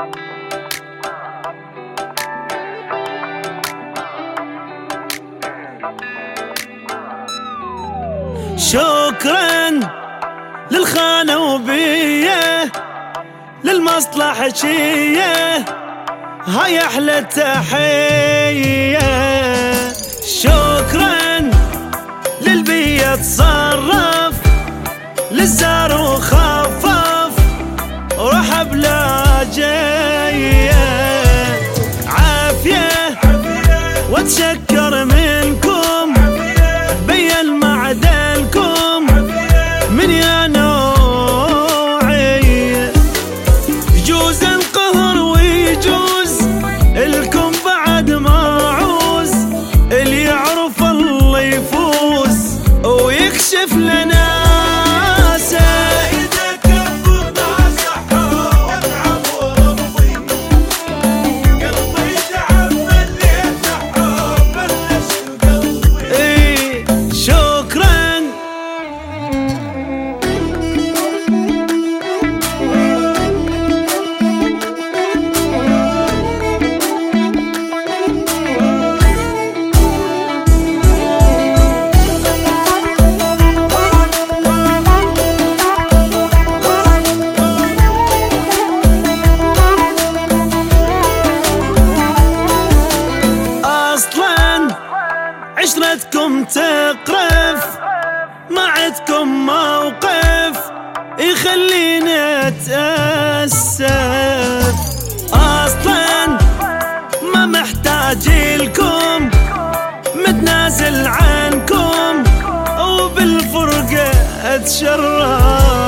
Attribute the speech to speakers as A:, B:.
A: شكرا للخانة وبيه للمصلحجية هاي أحلى تحية. شكرا للبيئة تصرف للزار وخفف ورحب لا جاية عافية واتشكر منكم بين معدنكم من يا نوعي. يجوز القهر ويجوز الكم بعد ما عوز اللي يعرف الله يفوز ويكشف لنا عشرتكم تقرف ما عدكم موقف يخليني اتأسف. اصلا ما محتاج لكم متنازل عنكم وبالفرقة اتشرف.